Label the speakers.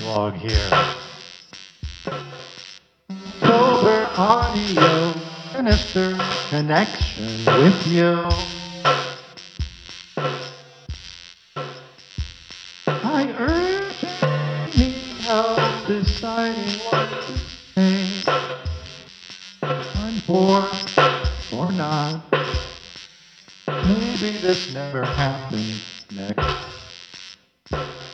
Speaker 1: analog here. Sober audio, sinister connection with you. I urgently need help deciding what to say. I'm bored or not. Maybe this never happens next.